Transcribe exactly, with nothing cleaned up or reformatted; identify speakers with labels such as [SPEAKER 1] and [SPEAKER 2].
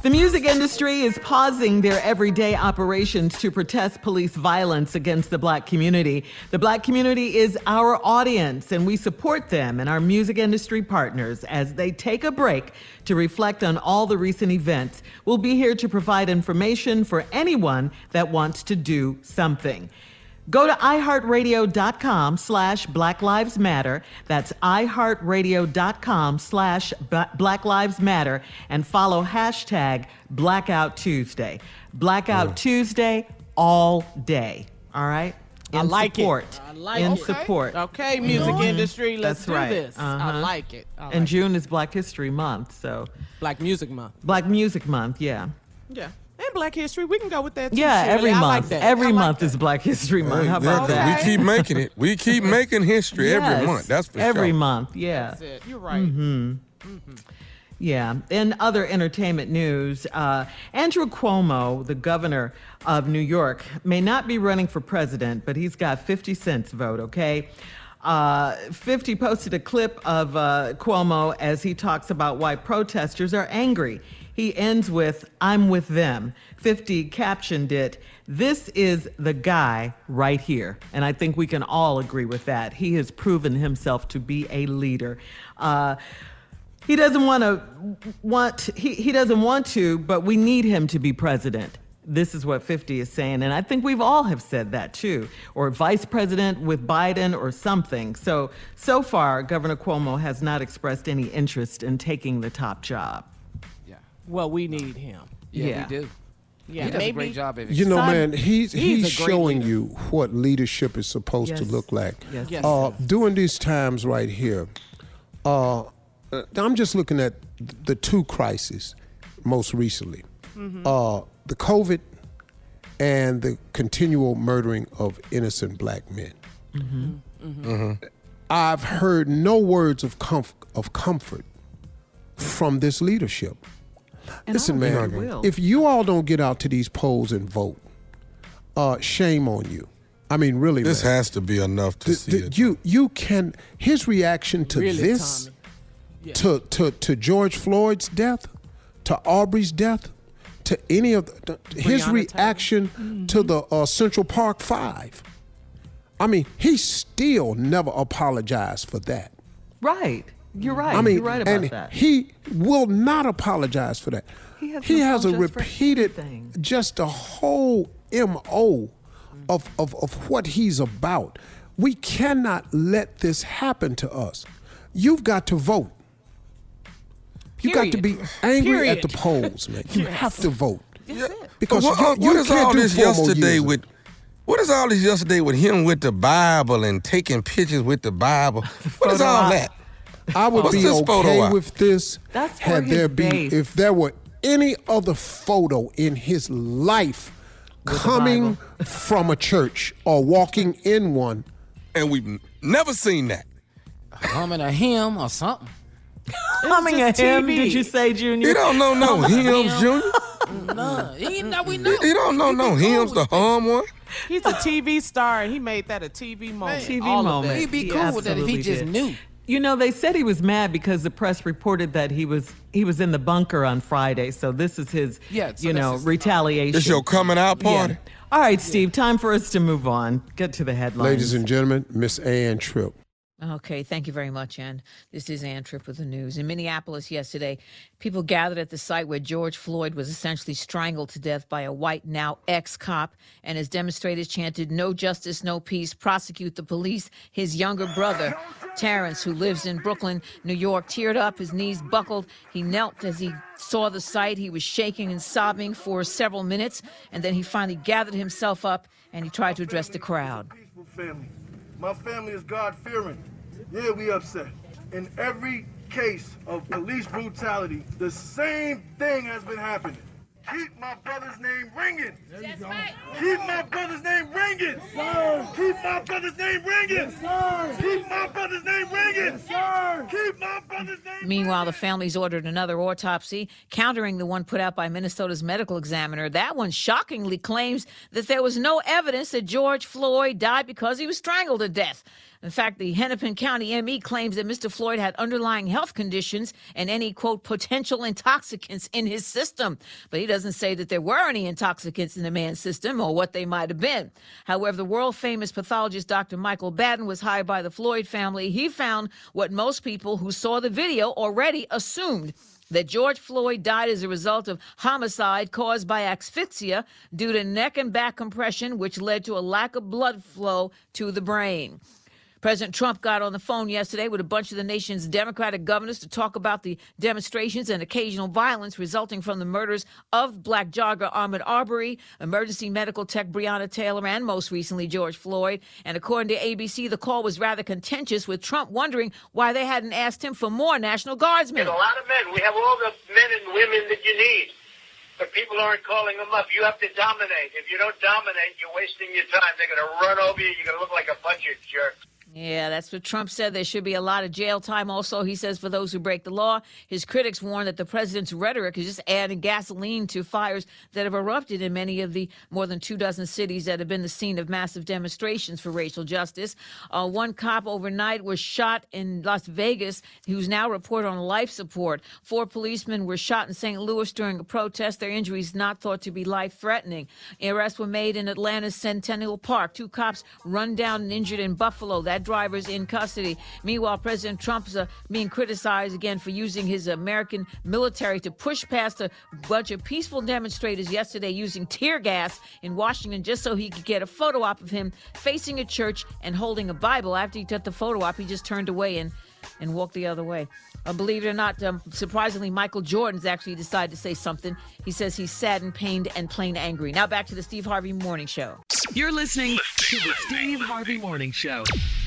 [SPEAKER 1] The music industry is pausing their everyday operations to protest police violence against the Black community. The Black community is our audience, and we support them and our music industry partners as they take a break to reflect on all the recent events. We'll be here to provide information for anyone that wants to do something. Go to iHeartRadio.com slash Black Lives Matter. That's iHeartRadio.com slash Black Lives Matter and follow hashtag Blackout Tuesday. Blackout oh. Tuesday all day. All right? In
[SPEAKER 2] I like
[SPEAKER 1] support.
[SPEAKER 2] it. I like
[SPEAKER 1] In
[SPEAKER 2] it.
[SPEAKER 1] support.
[SPEAKER 2] Okay, music mm-hmm. industry, let's
[SPEAKER 1] That's
[SPEAKER 2] do
[SPEAKER 1] right.
[SPEAKER 2] this.
[SPEAKER 1] Uh-huh.
[SPEAKER 2] I like it. I like
[SPEAKER 1] and June
[SPEAKER 2] it.
[SPEAKER 1] is Black History Month, so.
[SPEAKER 2] Black Music Month.
[SPEAKER 1] Black Music Month, yeah.
[SPEAKER 2] Yeah. And Black History, we can go with that too.
[SPEAKER 1] Yeah,
[SPEAKER 2] Shirley.
[SPEAKER 1] every
[SPEAKER 2] I
[SPEAKER 1] month.
[SPEAKER 2] like that.
[SPEAKER 1] Every
[SPEAKER 2] like
[SPEAKER 1] month
[SPEAKER 2] that.
[SPEAKER 1] is Black History Month. How about
[SPEAKER 3] Exactly.
[SPEAKER 1] that?
[SPEAKER 3] We keep making it. We keep making history
[SPEAKER 1] Yes,
[SPEAKER 3] every month. That's for
[SPEAKER 1] every
[SPEAKER 3] sure.
[SPEAKER 1] month, yeah.
[SPEAKER 2] That's it. You're right.
[SPEAKER 1] Mm-hmm. Mm-hmm. Yeah. In other entertainment news, uh, Andrew Cuomo, the governor of New York, may not be running for president, but he's got fifty cents vote, okay? Uh, fifty posted a clip of uh, Cuomo as he talks about why protesters are angry. He ends with, "I'm with them." fifty captioned it, "This is the guy right here." And I think we can all agree with that. He has proven himself to be a leader. Uh, he doesn't want to want, he, he doesn't want to, but we need him to be president. This is what fifty is saying. And I think we've all have said that too, or vice president with Biden or something. So, so far, Governor Cuomo has not expressed any interest in taking the top job.
[SPEAKER 2] Well, we need him.
[SPEAKER 4] Yeah,
[SPEAKER 1] Yeah.
[SPEAKER 4] we do.
[SPEAKER 2] Yeah,
[SPEAKER 4] He does
[SPEAKER 2] maybe.
[SPEAKER 4] a great job. Every
[SPEAKER 5] You know,
[SPEAKER 2] Son,
[SPEAKER 5] man, he's
[SPEAKER 2] he's
[SPEAKER 5] he's,
[SPEAKER 2] a great
[SPEAKER 5] showing
[SPEAKER 2] leader.
[SPEAKER 5] you what leadership is supposed
[SPEAKER 1] Yes.
[SPEAKER 5] to look like.
[SPEAKER 1] Yes.
[SPEAKER 2] Yes.
[SPEAKER 5] Uh, during these times right here, uh, I'm just looking at the two crises most recently.
[SPEAKER 2] Mm-hmm.
[SPEAKER 5] Uh, the COVID and the continual murdering of innocent black men.
[SPEAKER 2] Mm-hmm.
[SPEAKER 5] Mm-hmm. I've heard no words of comf- of comfort from this leadership.
[SPEAKER 1] And
[SPEAKER 5] Listen,
[SPEAKER 1] I don't
[SPEAKER 5] man,
[SPEAKER 1] think we will.
[SPEAKER 5] if you all don't get out to these polls and vote, uh, shame on you. I mean, really,
[SPEAKER 3] This
[SPEAKER 5] man.
[SPEAKER 3] has to be enough to
[SPEAKER 5] The-
[SPEAKER 3] see
[SPEAKER 5] the-
[SPEAKER 3] it.
[SPEAKER 5] you you can his reaction to
[SPEAKER 2] Really,
[SPEAKER 5] this,
[SPEAKER 2] Tommy. Yeah.
[SPEAKER 5] to, to to George Floyd's death, to Aubrey's death, to any of the, his
[SPEAKER 2] Breonna
[SPEAKER 5] reaction
[SPEAKER 2] Mm-hmm.
[SPEAKER 5] to the uh, Central Park Five. I mean, he still never apologized for that.
[SPEAKER 1] Right. You're right.
[SPEAKER 5] I mean,
[SPEAKER 1] You're right about
[SPEAKER 5] and
[SPEAKER 1] that.
[SPEAKER 5] he will not apologize for that.
[SPEAKER 1] He hasn't
[SPEAKER 5] has a
[SPEAKER 1] apologized for
[SPEAKER 5] repeated,
[SPEAKER 1] anything.
[SPEAKER 5] just a whole M O of, of, of what he's about. We cannot let this happen to us. You've got to vote. You got to be angry
[SPEAKER 2] Period.
[SPEAKER 5] at the polls, man. You have to vote.
[SPEAKER 3] Yeah.
[SPEAKER 5] Because
[SPEAKER 3] But what,
[SPEAKER 5] you,
[SPEAKER 3] what
[SPEAKER 5] you
[SPEAKER 3] is
[SPEAKER 5] can't
[SPEAKER 3] all
[SPEAKER 5] do
[SPEAKER 3] this
[SPEAKER 5] four more
[SPEAKER 3] yesterday
[SPEAKER 5] years.
[SPEAKER 3] with? What is all this yesterday with him with the Bible and taking pictures with the Bible? What is
[SPEAKER 1] Photo
[SPEAKER 3] all
[SPEAKER 1] op.
[SPEAKER 3] that?
[SPEAKER 5] I would
[SPEAKER 3] What's
[SPEAKER 5] be
[SPEAKER 3] this photo
[SPEAKER 5] okay
[SPEAKER 3] op?
[SPEAKER 5] with this
[SPEAKER 1] That's for
[SPEAKER 5] had
[SPEAKER 1] his
[SPEAKER 5] there be
[SPEAKER 1] base.
[SPEAKER 5] if there were any other photo in his life
[SPEAKER 1] With the
[SPEAKER 5] coming
[SPEAKER 1] Bible.
[SPEAKER 5] from a church or walking in one.
[SPEAKER 3] And we've n- never seen that.
[SPEAKER 4] humming a hymn or something.
[SPEAKER 1] Humming a
[SPEAKER 2] just
[SPEAKER 1] hymn,
[SPEAKER 2] T V.
[SPEAKER 1] did you say, Junior?
[SPEAKER 3] He don't know no hymns, Junior.
[SPEAKER 4] No, he know we
[SPEAKER 3] He,
[SPEAKER 4] know.
[SPEAKER 3] he don't know no hymns to hum one.
[SPEAKER 2] He's a T V star, and he made that a T V moment.
[SPEAKER 1] T V
[SPEAKER 2] All of
[SPEAKER 1] moment.
[SPEAKER 2] that.
[SPEAKER 4] He'd be
[SPEAKER 1] He
[SPEAKER 4] cool with that if he
[SPEAKER 1] absolutely
[SPEAKER 4] just
[SPEAKER 1] did.
[SPEAKER 4] knew.
[SPEAKER 1] You know, they said he was mad because the press reported that he was he was in the bunker on Friday. So this is his,
[SPEAKER 4] Yeah, so
[SPEAKER 1] you
[SPEAKER 4] that's
[SPEAKER 1] know,
[SPEAKER 4] his-
[SPEAKER 1] retaliation.
[SPEAKER 3] It's your coming out party.
[SPEAKER 1] Yeah. All right, Steve, time for us to move on. Get to the headlines.
[SPEAKER 5] Ladies and gentlemen, Miss Ann Tripp.
[SPEAKER 6] Okay, thank you very much, Ann. This is Ann Tripp with the news. In Minneapolis yesterday, people gathered at the site where George Floyd was essentially strangled to death by a white, now ex-cop, and as demonstrators chanted, "No justice, no peace, prosecute the police." His younger brother, Terrence, who lives in Brooklyn, New York, teared up, his knees buckled. He knelt as he saw the sight. He was shaking and sobbing for several minutes, and then he finally gathered himself up and he tried to address the crowd.
[SPEAKER 7] Peaceful family. My family is God-fearing. Yeah, we upset. In every case of police brutality, the same thing has been happening. Keep my brother's name ringing. That's right. Keep my brother's name ringing. Yes, sir. Keep my brother's name ringing. Yes, sir. Keep my brother's name ringing. Yes, sir. Keep my brother's name
[SPEAKER 6] Meanwhile, the families ordered another autopsy, countering the one put out by Minnesota's medical examiner. That one shockingly claims that there was no evidence that George Floyd died because he was strangled to death. In fact, the Hennepin County M E claims that Mister Floyd had underlying health conditions and any, quote, potential intoxicants in his system. But he doesn't say that there were any intoxicants in the man's system or what they might have been. However, the world-famous pathologist Doctor Michael Baden was hired by the Floyd family. He found what most people who saw the video already assumed, that George Floyd died as a result of homicide caused by asphyxia due to neck and back compression, which led to a lack of blood flow to the brain. President Trump got on the phone yesterday with a bunch of the nation's Democratic governors to talk about the demonstrations and occasional violence resulting from the murders of black jogger Ahmaud Arbery, emergency medical tech Breonna Taylor, and most recently George Floyd. And according to A B C, the call was rather contentious, with Trump wondering why they hadn't asked him for more National Guardsmen.
[SPEAKER 8] There's a lot of men. We have all the men and women that you need. But people aren't calling them up. You have to dominate. If you don't dominate, you're wasting your time. They're going to run over you. You're going to look like a bunch of jerks.
[SPEAKER 6] Yeah, that's what Trump said. There should be a lot of jail time also, he says, for those who break the law. His critics warn that the president's rhetoric is just adding gasoline to fires that have erupted in many of the more than two dozen cities that have been the scene of massive demonstrations for racial justice. Uh, one cop overnight was shot in Las Vegas, who's now reported on life support. Four policemen were shot in Saint Louis during a protest. Their injuries not thought to be life-threatening. Arrests were made in Atlanta's Centennial Park. Two cops run down and injured in Buffalo. That driver's in custody. Meanwhile, President Trump's uh, being criticized again for using his American military to push past a bunch of peaceful demonstrators yesterday using tear gas in Washington just so he could get a photo op of him facing a church and holding a Bible. After he took the photo op, he just turned away and and walked the other way. Uh, believe it or not, um, surprisingly, Michael Jordan's actually decided to say something. He says he's saddened, pained, and plain angry. Now back to the Steve Harvey Morning Show.
[SPEAKER 9] You're listening to the Steve Harvey Morning Show.